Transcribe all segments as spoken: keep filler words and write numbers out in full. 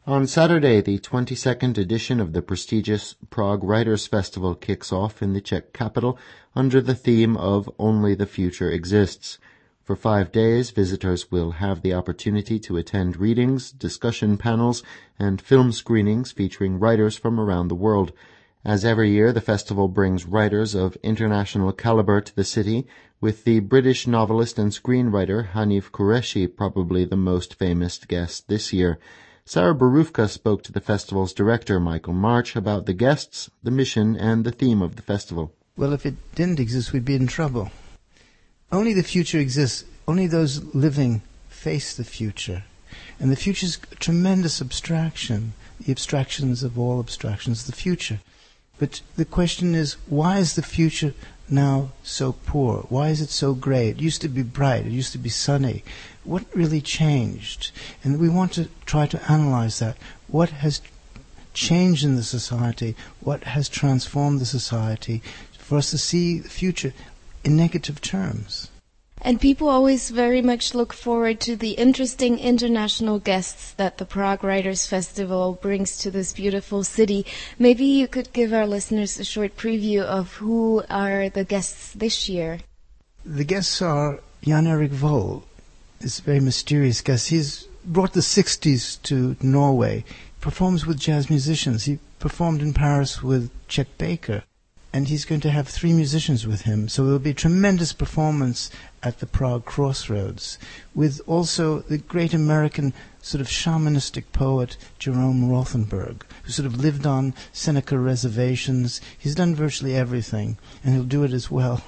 On Saturday, the twenty-second edition of the prestigious Prague Writers' Festival kicks off in the Czech capital under the theme of Only the Future Exists. For five days, visitors will have the opportunity to attend readings, discussion panels, and film screenings featuring writers from around the world. As every year, the festival brings writers of international caliber to the city, with the British novelist and screenwriter Hanif Kureishi probably the most famous guest this year. Sarah Borufka spoke to the festival's director, Michael March, about the guests, the mission, and the theme of the festival. Well, if it didn't exist, we'd be in trouble. Only the future exists. Only those living face the future. And the future is a tremendous abstraction. The abstractions of all abstractions, the future. But the question is, why is the future now so poor? Why is it so grey? It used to be bright. It used to be sunny. What really changed? And we want to try to analyze that. What has changed in the society? What has transformed the society for us to see the future in negative terms? And people always very much look forward to the interesting international guests that the Prague Writers' Festival brings to this beautiful city. Maybe you could give our listeners a short preview of who are the guests this year. The guests are Jan Erik Vold, this very mysterious guest. He's brought the sixties to Norway, performs with jazz musicians. He performed in Paris with Chet Baker. And he's going to have three musicians with him. So there will be a tremendous performance at the Prague Crossroads, with also the great American sort of shamanistic poet Jerome Rothenberg, who sort of lived on Seneca reservations. He's done virtually everything, and he'll do it as well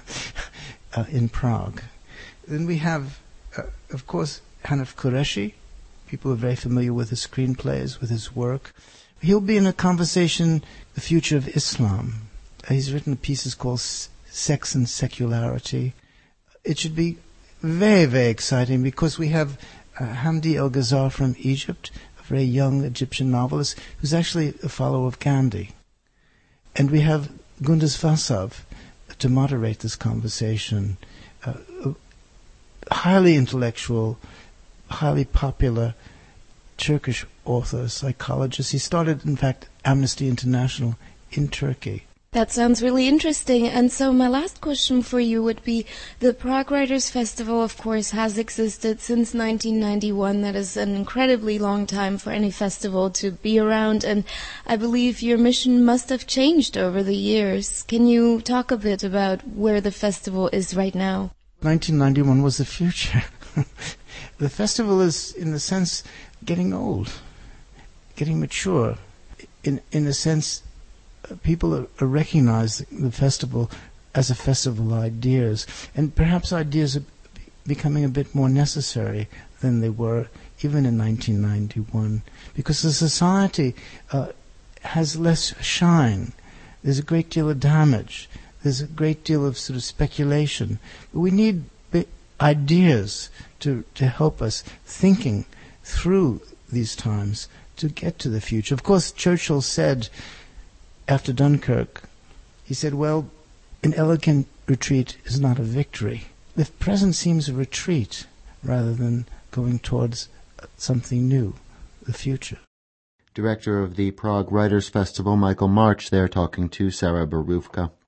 uh, in Prague. Then we have, uh, of course, Hanif Kureishi. People are very familiar with his screenplays, with his work. He'll be in a conversation, The Future of Islam. He's written pieces called Sex and Secularity. It should be very, very exciting because we have uh, Hamdi El-Ghazal from Egypt, a very young Egyptian novelist who's actually a follower of Gandhi. And we have Gündüz Vasav to moderate this conversation. Uh, a highly intellectual, highly popular Turkish author, psychologist. He started, in fact, Amnesty International in Turkey. That sounds really interesting. And so my last question for you would be, the Prague Writers' Festival, of course, has existed since nineteen ninety-one. That is an incredibly long time for any festival to be around. And I believe your mission must have changed over the years. Can you talk a bit about where the festival is right now? nineteen ninety-one was the future. The festival is, in a sense, getting old, getting mature. In, in a sense, people are, are recognizing the festival as a festival of ideas, and perhaps ideas are becoming a bit more necessary than they were even in nineteen ninety-one, because the society uh, has less shine. There's a great deal of damage. There's a great deal of sort of speculation. But we need ideas to, to help us thinking through these times to get to the future. Of course, Churchill said, after Dunkirk, he said, well, an elegant retreat is not a victory. The present seems a retreat rather than going towards something new, the future. Director of the Prague Writers' Festival, Michael March, there talking to Sarah Borufka.